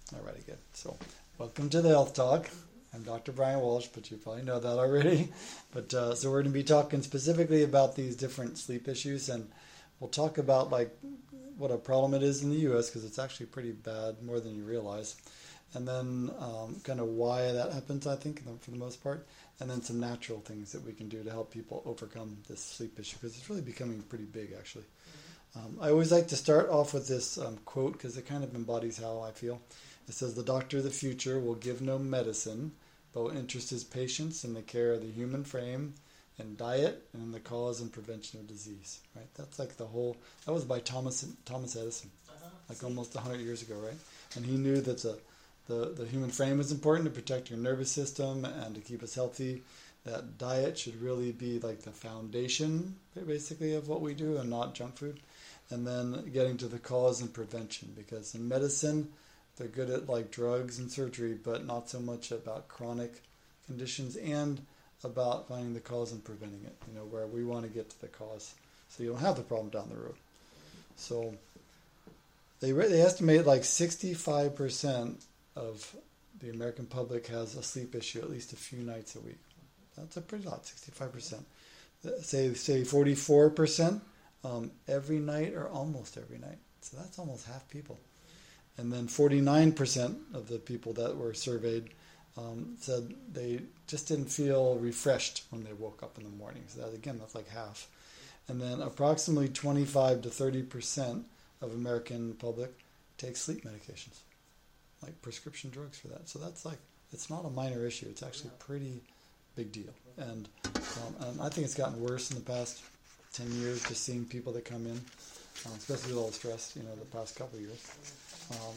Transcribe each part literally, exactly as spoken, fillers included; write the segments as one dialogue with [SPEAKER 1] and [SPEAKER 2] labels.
[SPEAKER 1] Alrighty, good. So, welcome to the Health Talk. I'm Doctor Brian Walsh, but you probably know that already. But uh, so we're going to be talking specifically about these different sleep issues, and we'll talk about like what a problem it is in the U S because it's actually pretty bad, more than you realize. And then um, kind of why that happens, I think, for the most part. And then some natural things that we can do to help people overcome this sleep issue because it's really becoming pretty big, actually. Um, I always like to start off with this um, quote because it kind of embodies how I feel. It says, "The doctor of the future will give no medicine, but will interest his patients in the care of the human frame, in diet, and in the cause and prevention of disease." Right? That's like the whole. That was by Thomas Thomas Edison, uh-huh. like almost a hundred years ago, right? And he knew that the, the the human frame was important to protect your nervous system and to keep us healthy. That diet should really be like the foundation, basically, of what we do, and not junk food. And then getting to the cause and prevention, because in medicine, they're good at like drugs and surgery, but not so much about chronic conditions and about finding the cause and preventing it, you know, where we want to get to the cause so you don't have the problem down the road. So they they estimate like sixty-five percent of the American public has a sleep issue at least a few nights a week. That's a pretty lot, sixty-five percent. Say, say forty-four percent um, every night or almost every night. So that's almost half people. And then forty-nine percent of the people that were surveyed um, said they just didn't feel refreshed when they woke up in the morning. So that, again, that's like half. And then approximately twenty-five to thirty percent of American public take sleep medications, like prescription drugs for that. So that's like, it's not a minor issue. It's actually a pretty big deal. And, um, and I think it's gotten worse in the past ten years, just seeing people that come in, um, especially with all the stress, you know, the past couple of years. Um,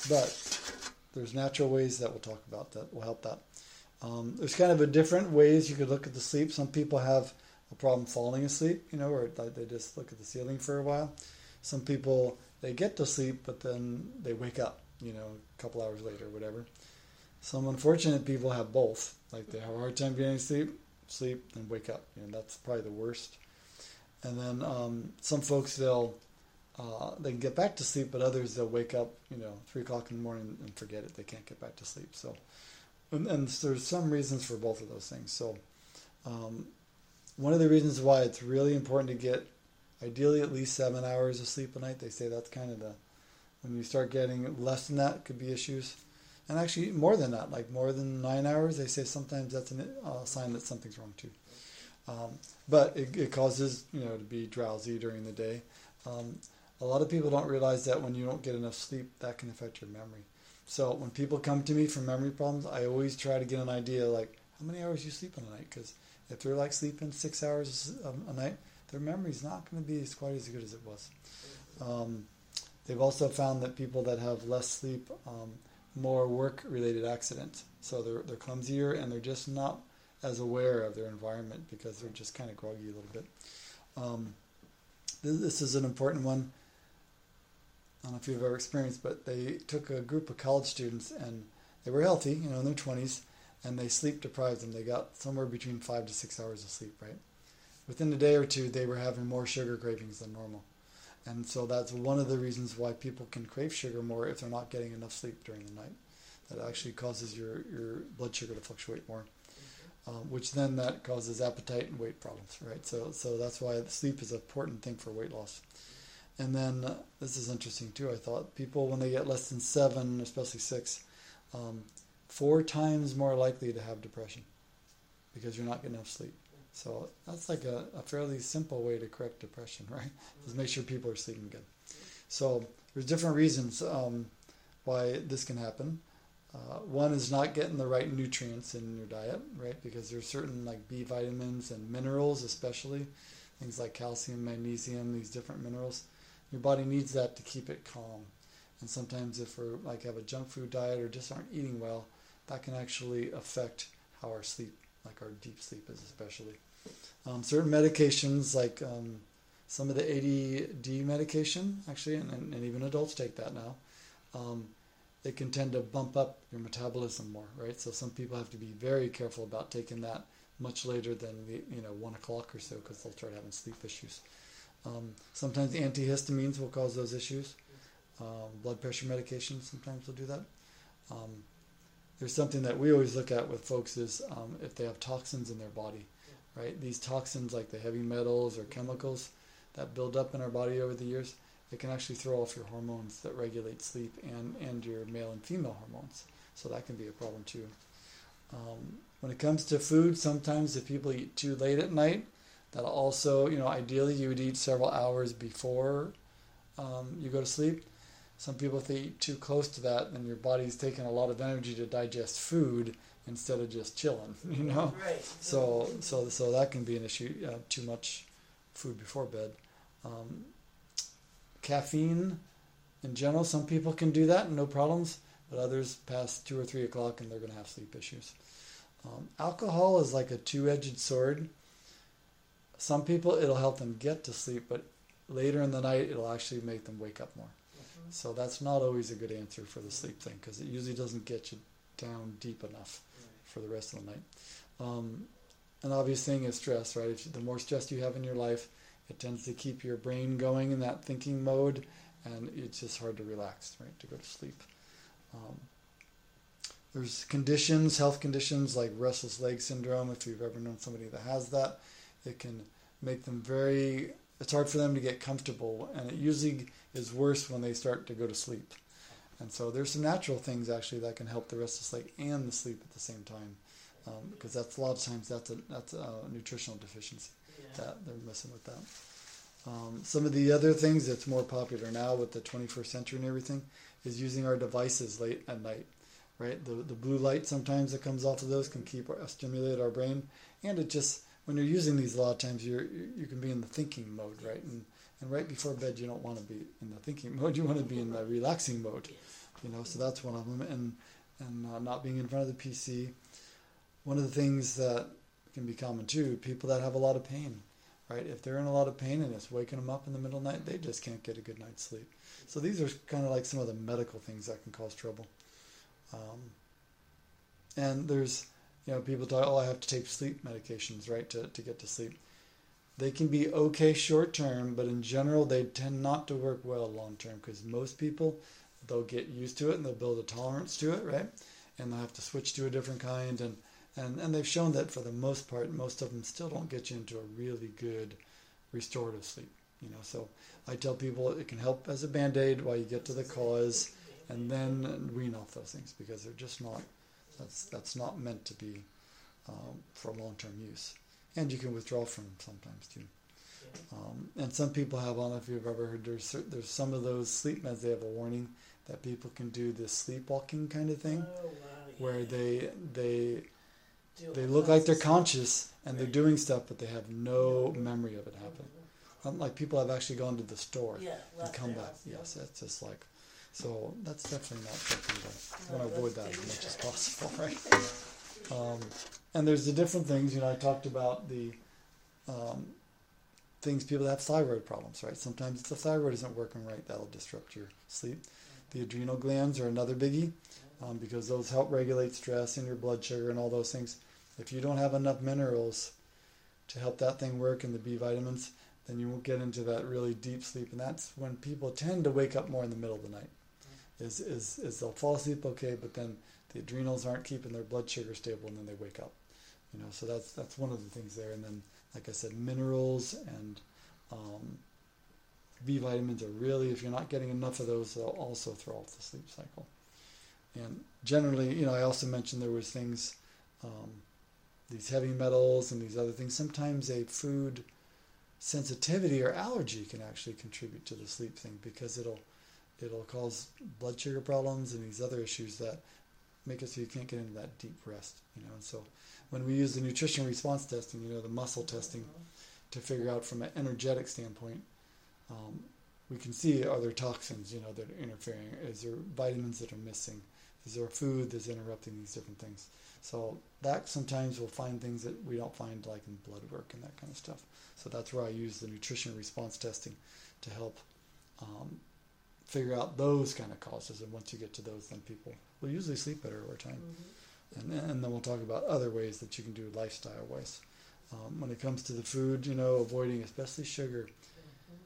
[SPEAKER 1] but there's natural ways that we'll talk about that will help that. Um, there's kind of a different ways you could look at the sleep. Some people have a problem falling asleep, you know, or they just look at the ceiling for a while. Some people, they get to sleep, but then they wake up, you know, a couple hours later or whatever. Some unfortunate people have both. Like they have a hard time getting sleep, sleep, and wake up. You know, that's probably the worst. And then um, some folks, they'll uh, they can get back to sleep, but others, they'll wake up, you know, three o'clock in the morning and forget it. They can't get back to sleep. So, and, and there's some reasons for both of those things. So, um, one of the reasons why it's really important to get, ideally, at least seven hours of sleep a night. They say that's kind of the, when you start getting less than that, could be issues. And actually more than that, like more than nine hours, they say sometimes that's a uh, sign that something's wrong too. Um, but it, it causes, you know, to be drowsy during the day. Um, a lot of people don't realize that when you don't get enough sleep, that can affect your memory. So when people come to me for memory problems, I always try to get an idea like how many hours you sleep in a night. Because if they're like sleeping six hours a, a night, their memory's not going to be as quite as good as it was. Um, they've also found that people that have less sleep, um, more work-related accidents. So they're they're clumsier and they're just not as aware of their environment because they're just kind of groggy a little bit. Um, this, this is an important one. I don't know if you've ever experienced, but they took a group of college students and they were healthy, you know, in their twenties, and they sleep deprived them. They got somewhere between five to six hours of sleep, right? Within a day or two, they were having more sugar cravings than normal. And so that's one of the reasons why people can crave sugar more if they're not getting enough sleep during the night. That actually causes your, your blood sugar to fluctuate more, um, which then that causes appetite and weight problems, right? So so that's why sleep is an important thing for weight loss. And then uh, this is interesting too, I thought. People, when they get less than seven, especially six, um, four times more likely to have depression because you're not getting enough sleep. So that's like a, a fairly simple way to correct depression, right? Just make sure people are sleeping good. So there's different reasons um, why this can happen. Uh, one is not getting the right nutrients in your diet, right? Because there's certain like B vitamins and minerals, especially things like calcium, magnesium, these different minerals. Your body needs that to keep it calm. And sometimes if we're like have a junk food diet or just aren't eating well, that can actually affect how our sleep, like our deep sleep is especially. Um, certain medications like um, some of the A D D medication, actually, and, and even adults take that now, um, they can tend to bump up your metabolism more, right? So some people have to be very careful about taking that much later than the, you know, one o'clock or so because they'll start having sleep issues. Um, sometimes antihistamines will cause those issues. Um, blood pressure medications sometimes will do that. Um, there's something that we always look at with folks is um, if they have toxins in their body, right? These toxins like the heavy metals or chemicals that build up in our body over the years, it can actually throw off your hormones that regulate sleep and, and your male and female hormones. So that can be a problem too. Um, when it comes to food, sometimes if people eat too late at night, that'll also, you know, ideally you would eat several hours before um, you go to sleep. Some people, if they eat too close to that, then your body's taking a lot of energy to digest food instead of just chilling, you know?
[SPEAKER 2] Right.
[SPEAKER 1] So, so, so that can be an issue, uh, too much food before bed. Um, caffeine, in general, some people can do that, no problems, but others past two or three o'clock and they're going to have sleep issues. Um, alcohol is like a two-edged sword. Some people, it'll help them get to sleep, but later in the night, it'll actually make them wake up more. Mm-hmm. So that's not always a good answer for the sleep thing, because it usually doesn't get you down deep enough right. for the rest of the night. Um, an obvious thing is stress, right? If you, the more stress you have in your life, it tends to keep your brain going in that thinking mode, and it's just hard to relax, right, to go to sleep. Um, there's conditions, health conditions like restless leg syndrome. If you've ever known somebody that has that, it can make them very, it's hard for them to get comfortable, and it usually is worse when they start to go to sleep. And so there's some natural things actually that can help the restless leg and the sleep at the same time, um, because that's a lot of times that's a that's a nutritional deficiency yeah. that they're missing with that. Um, some of the other things that's more popular now with the twenty-first century and everything is using our devices late at night, right? The the blue light sometimes that comes off of those can keep uh, stimulate our brain, and it just, when you're using these a lot of times, you're you can be in the thinking mode, right? And and right before bed, you don't want to be in the thinking mode. You want to be in the relaxing mode, you know. So that's one of them, and and uh, not being in front of the P C. One of the things that can be common too, people that have a lot of pain, right? If they're in a lot of pain and it's waking them up in the middle of the night, they just can't get a good night's sleep. So these are kind of like some of the medical things that can cause trouble. Um, and there's, you know, people talk, oh, I have to take sleep medications, right, to, to get to sleep. They can be okay short term, but in general, they tend not to work well long term, because most people, they'll get used to it and they'll build a tolerance to it, right? And they'll have to switch to a different kind. And, and, and they've shown that for the most part, most of them still don't get you into a really good restorative sleep. You know, so I tell people it can help as a band-aid while you get to the cause, and then wean off those things, because they're just not, that's that's not meant to be um, for long-term use. And you can withdraw from them sometimes too. Um, and some people have, I don't know if you've ever heard, there's, there's some of those sleep meds, they have a warning that people can do this sleepwalking kind of thing,
[SPEAKER 2] oh, wow, yeah.
[SPEAKER 1] where they they
[SPEAKER 2] Do
[SPEAKER 1] they
[SPEAKER 2] all
[SPEAKER 1] look like they're
[SPEAKER 2] kinds of
[SPEAKER 1] conscious and they're
[SPEAKER 2] Right.
[SPEAKER 1] doing stuff, but they have no memory of it happening. Um, like people have actually gone to the store
[SPEAKER 2] Yeah,
[SPEAKER 1] and
[SPEAKER 2] left
[SPEAKER 1] come
[SPEAKER 2] the
[SPEAKER 1] back.
[SPEAKER 2] house, yeah.
[SPEAKER 1] Yes, it's just like, so that's definitely not something to,
[SPEAKER 2] No,
[SPEAKER 1] want to avoid that
[SPEAKER 2] that's
[SPEAKER 1] as much as
[SPEAKER 2] dangerous.
[SPEAKER 1] possible, right? Um, and there's the different things, you know, I talked about the um, things people that have thyroid problems, right? Sometimes if the thyroid isn't working right, that'll disrupt your sleep. The adrenal glands are another biggie, um, because those help regulate stress and your blood sugar and all those things. If you don't have enough minerals to help that thing work and the B vitamins, then you won't get into that really deep sleep. And that's when people tend to wake up more in the middle of the night. Is, is, is they'll fall asleep okay, but then the adrenals aren't keeping their blood sugar stable, and then they wake up. You know, so that's that's one of the things there. And then, like I said, minerals and um, B vitamins are really, if you're not getting enough of those, they'll also throw off the sleep cycle. And generally, you know, I also mentioned there was things, um, these heavy metals and these other things. Sometimes a food sensitivity or allergy can actually contribute to the sleep thing, because it'll it'll cause blood sugar problems and these other issues that make it so you can't get into that deep rest. You know, and so when we use the nutrition response testing, you know, the muscle testing, to figure out from an energetic standpoint, um, we can see, are there toxins, you know, that are interfering? Is there vitamins that are missing? Is there a food that's interrupting these different things? So that sometimes we'll find things that we don't find, like in blood work and that kind of stuff. So that's where I use the nutrition response testing to help um, figure out those kind of causes. And once you get to those, then people will usually sleep better over time. Mm-hmm. And, and then we'll talk about other ways that you can do lifestyle-wise. Um, when it comes to the food, you know, avoiding especially sugar. Mm-hmm.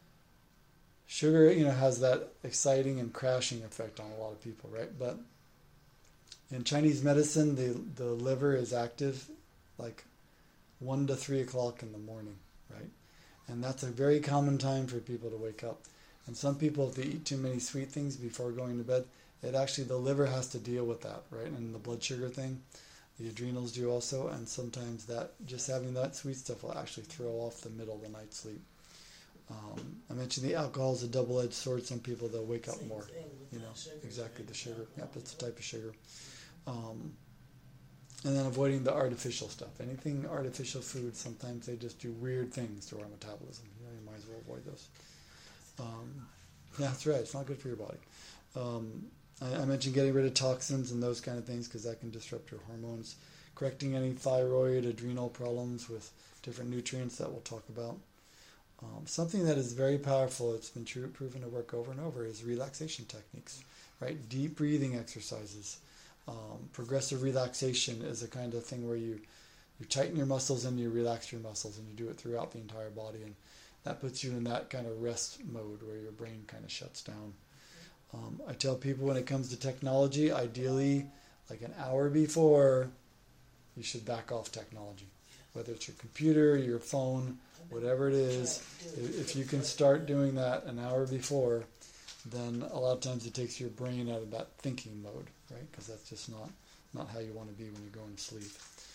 [SPEAKER 1] Sugar, you know, has that exciting and crashing effect on a lot of people, right? But in Chinese medicine, the the liver is active like one to three o'clock in the morning, right? And that's a very common time for people to wake up. And some people, if they eat too many sweet things before going to bed, it actually, the liver has to deal with that, right? And the blood sugar thing, the adrenals do also, and sometimes that, just having that sweet stuff will actually throw off the middle of the night sleep. Um, I mentioned the alcohol is a double-edged sword. Some people, they'll wake up more, you know, exactly, the sugar. Yep, that's the type of sugar. Um, and then avoiding the artificial stuff. Anything artificial food, sometimes they just do weird things to our metabolism. You know, you might as well avoid those. Um, yeah, that's right. It's not good for your body. Um, I, I mentioned getting rid of toxins and those kind of things because that can disrupt your hormones. Correcting any thyroid, adrenal problems with different nutrients that we'll talk about. Um, something that is very powerful, it's been true, proven to work over and over, is relaxation techniques, right? Deep breathing exercises. Um, progressive relaxation is a kind of thing where you, you tighten your muscles and you relax your muscles, and you do it throughout the entire body. And that puts you in that kind of rest mode where your brain kind of shuts down. Um, I tell people when it comes to technology, ideally, like an hour before, you should back off technology. Whether it's your computer, your phone, whatever it is, if you can start doing that an hour before, then a lot of times it takes your brain out of that thinking mode, right? Because that's just not, not how you want to be when you're going to sleep.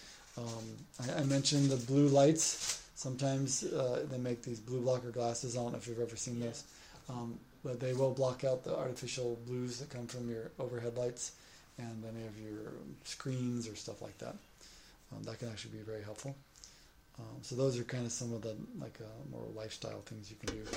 [SPEAKER 1] Um, I, I mentioned the blue lights. Sometimes uh, they make these blue blocker glasses. I don't know if you've ever seen those. Um, but they will block out the artificial blues that come from your overhead lights and any of your screens or stuff like that. Um, that can actually be very helpful. Um, so those are kind of some of the like uh, more lifestyle things you can do.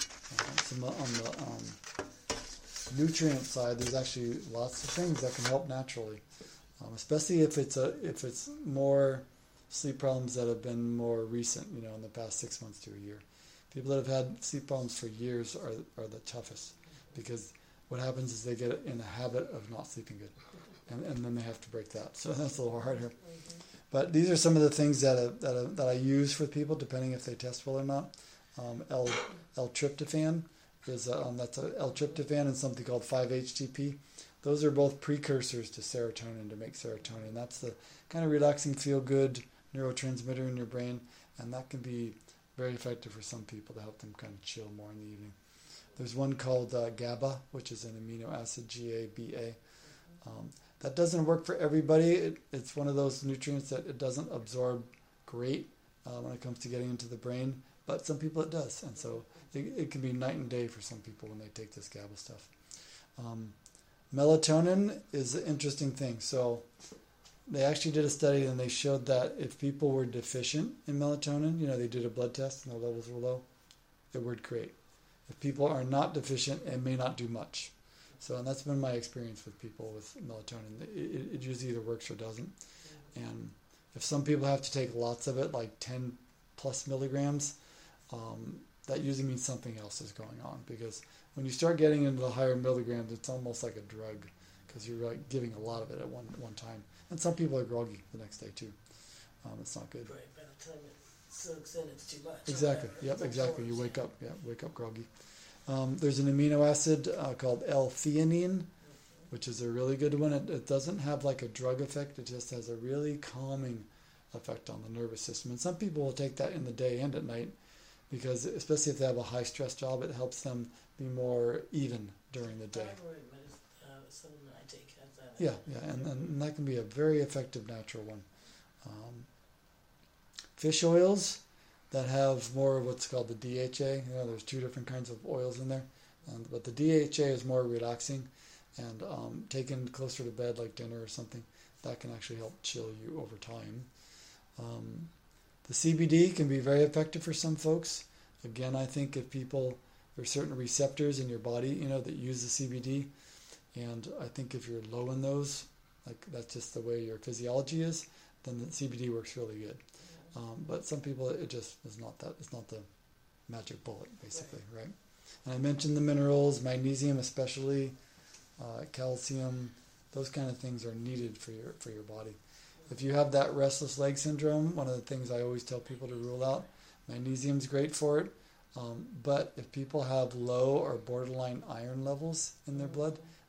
[SPEAKER 1] Uh, some on the um, nutrient side, there's actually lots of things that can help naturally, um, especially if it's a if it's more sleep problems that have been more recent, you know, in the past six months to a year. People that have had sleep problems for years are are the toughest, because what happens is they get in a habit of not sleeping good, and, and then they have to break that. So that's a little harder. Mm-hmm. But these are some of the things that I, that I, that I use for people, depending if they test well or not. Um, L L-tryptophan is a, um, that's a L-tryptophan and something called five H T P. Those are both precursors to serotonin, to make serotonin. That's the kind of relaxing, feel-good neurotransmitter in your brain, and that can be very effective for some people to help them kind of chill more in the evening. There's one called uh, GABA, which is an amino acid, G A B A. Um, that doesn't work for everybody. It, it's one of those nutrients that it doesn't absorb great uh, when it comes to getting into the brain, but some people it does, and so it, it can be night and day for some people when they take this GABA stuff. Um, melatonin is an interesting thing. So they actually did a study and they showed that if people were deficient in melatonin, you know, they did a blood test and the levels were low, it worked great. If people are not deficient, it may not do much. So, and that's been my experience with people with melatonin. It, it usually either works or doesn't. And if some people have to take lots of it, like ten plus milligrams, um, that usually means something else is going on. Because when you start getting into the higher milligrams, it's almost like a drug, because you're like giving a lot of it at one one time. And some people are groggy the next day too. Um, it's not good.
[SPEAKER 2] Right, by the time it soaks in, it's too much.
[SPEAKER 1] Exactly. Yep. Exactly. You wake up. Yeah. Wake up groggy. Um, there's an amino acid uh, called L-theanine, which is a really good one. It, it doesn't have like a drug effect. It just has a really calming effect on the nervous system. And some people will take that in the day and at night, because especially if they have a high stress job, it helps them be more even during the day.
[SPEAKER 2] Thyroid medicine, uh, supplement I take has that.
[SPEAKER 1] Yeah, yeah, and, and that can be a very effective natural one. Um, fish oils that have more of what's called the D H A. You know, there's two different kinds of oils in there, um, but the D H A is more relaxing, and um, taken closer to bed, like dinner or something, that can actually help chill you over time. Um, the C B D can be very effective for some folks. Again, I think if people, there's certain receptors in your body, you know, that use the C B D, and I think if you're low in those, like that's just the way your physiology is, then the C B D works really good. Um, but some people, it just is not that. It's not the magic bullet, basically, right? And I mentioned the minerals, magnesium especially, uh, calcium. Those kind of things are needed for your for your body. If you have that restless leg syndrome, one of the things I always tell people to rule out, magnesium's great for it. Um, but if people have low or borderline iron levels in their blood,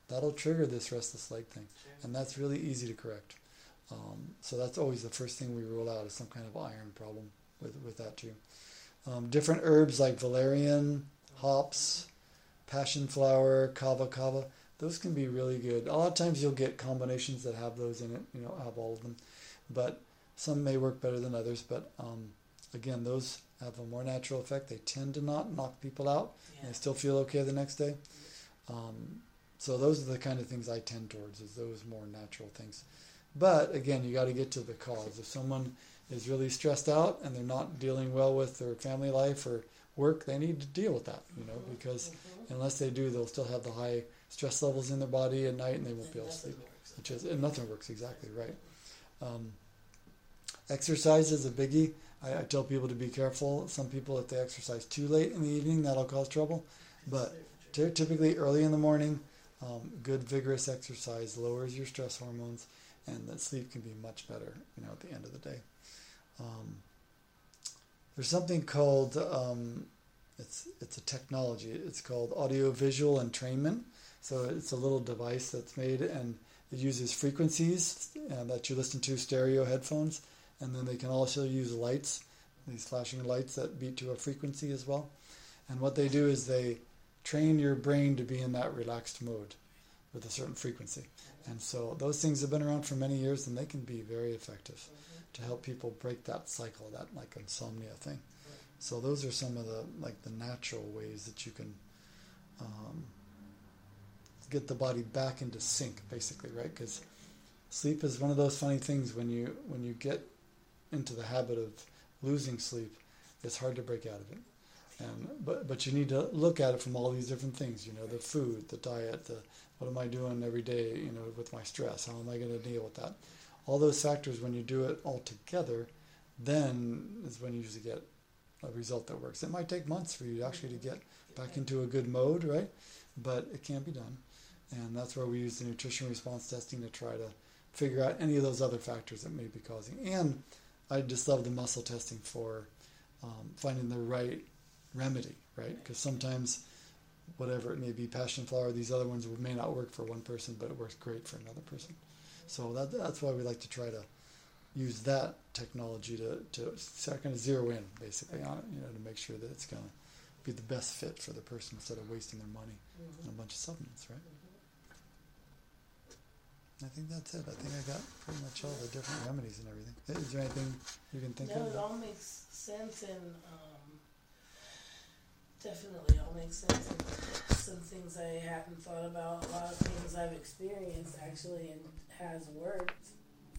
[SPEAKER 1] that'll trigger this restless leg thing.
[SPEAKER 2] Sure.
[SPEAKER 1] And that's really easy to correct. Um, so that's always the first thing we rule out is some kind of iron problem with, with that too. Um, different herbs like valerian, hops, passion flower, kava kava, those can be really good. A lot of times you'll get combinations that have those in it, you know, have all of them. But some may work better than others. But um, again, those have a more natural effect. They tend to not knock people out.
[SPEAKER 2] Yeah.
[SPEAKER 1] And they still feel okay the next day. Um, so those are the kind of things I tend towards, is those more natural things. But again, you got to get to the cause. If someone is really stressed out and they're not dealing well with their family life or work, they need to deal with that, you know,
[SPEAKER 2] Mm-hmm.
[SPEAKER 1] because
[SPEAKER 2] Mm-hmm.
[SPEAKER 1] unless they do, they'll still have the high stress levels in their body at night and they won't
[SPEAKER 2] And
[SPEAKER 1] be able to
[SPEAKER 2] nothing
[SPEAKER 1] sleep.
[SPEAKER 2] works.
[SPEAKER 1] Which is, and nothing works exactly right. Um, exercise is a biggie. I, I tell people to be careful. Some people, if they exercise too late in the evening, that'll cause trouble. But ty- typically early in the morning, um, good vigorous exercise lowers your stress hormones, and that sleep can be much better, you know, at the end of the day. Um, there's something called um, it's it's a technology. It's called audiovisual entrainment. So it's a little device that's made, and it uses frequencies uh, that you listen to, stereo headphones, and then they can also use lights, these flashing lights that beat to a frequency as well. And what they do is they train your brain to be in that relaxed mode with a certain frequency. And so those things have been around for many years, and they can be very effective
[SPEAKER 2] Mm-hmm.
[SPEAKER 1] to help people break that cycle, that like insomnia thing. So those are some of the like the natural ways that you can um, get the body back into sync, basically, right? Because sleep is one of those funny things. When you when you get into the habit of losing sleep, it's hard to break out of it. And but but you need to look at it from all these different things. You know, the food, the diet, the what am I doing every day? You know, with my stress, how am I going to deal with that? All those factors, when you do it all together, then is when you usually get a result that works. It might take months for you actually to get back into a good mode, right? But it can be done. And that's where we use the nutrition response testing to try to figure out any of those other factors that may be causing. And I just love the muscle testing for um, finding the right remedy, right? Because sometimes whatever it may be, passion flower, these other ones may not work for one person, but it works great for another person. So that, that's why we like to try to use that technology to, to start kind of zero in basically on it, you know, to make sure that it's going to be the best fit for the person instead of wasting their money
[SPEAKER 2] Mm-hmm.
[SPEAKER 1] on a bunch of supplements, right? I think that's it. I think I got pretty much all the different remedies and everything. Is there anything you can think
[SPEAKER 2] No,
[SPEAKER 1] of?
[SPEAKER 2] it all makes sense, and um, definitely all makes sense. And some things I hadn't thought about, a lot of things I've experienced actually and has worked.